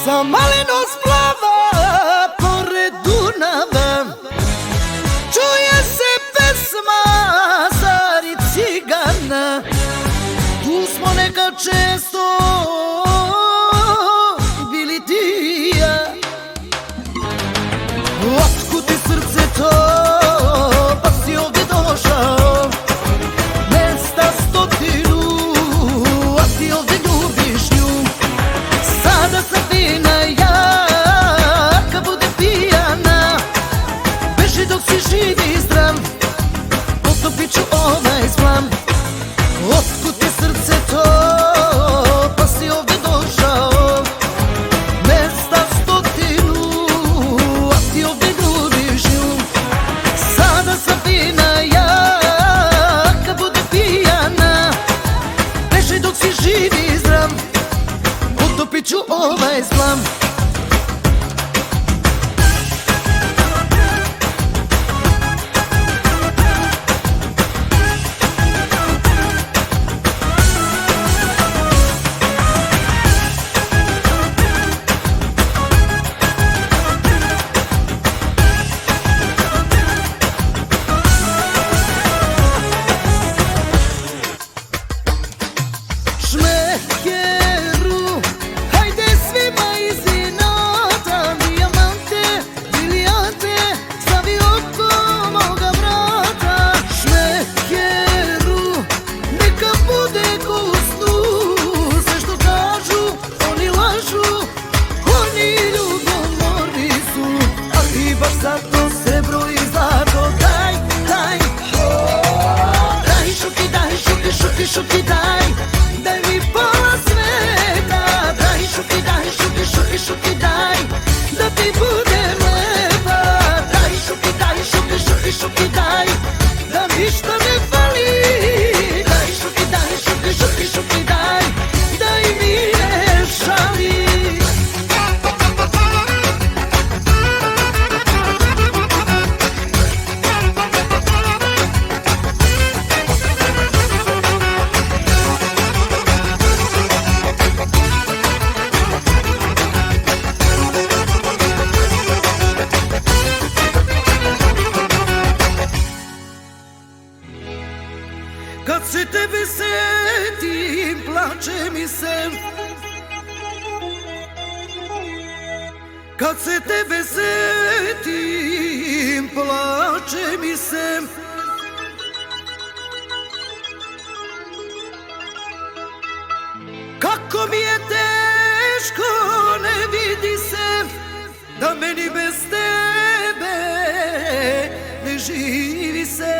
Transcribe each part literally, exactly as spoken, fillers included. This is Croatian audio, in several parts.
Sa maleno splava pored Dunava, čuje se pesma Zari Cigana. Tu smo nekad često bili ti i ja. Otkud ti srce to, pa si ovdje došao? Mesta stotinu, a ti ovdje ljubiš nju. Sada sam fina ja, kad bude pijana, beži dok si živ i zdrav, potopit ću ovaj zlam. Otkud ti srce to, pa si ovdje došao? Mesta stotinu, a ti ovdje ljubiš nju. Sada sam fina ja, kad bude pijana, beži dok si živ i zdrav, potopit ću ovaj zlam. Šmekeru, hajde svima iz inata, dijamante, briljante, stavi oko moga vrata. Šmekeru, neka bude ko u snu, sve što kažu, oni lažu, oni ljubomorni su, ali baš zato srebro i zlato. Daj, daj, daj šuki, daj šuki, šuki, šuki, daj. Daj mi pola sveta, daj šuki, daj šuki, šuki, šuki, daj, da ti budem lepa. Daj šuki, daj šuki, šuki, šuki, daj, da ništa ne fali. Daj šuki, daj šuki, šuki, šuki, daj, da i mi ne šali. Kad se tebe setim, plače mi se. Kad se tebe setim, plače mi se. Kako mi je teško, ne vidi se, da meni bez tebe ne živi se.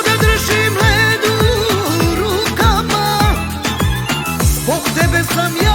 Zbog tebe sam ja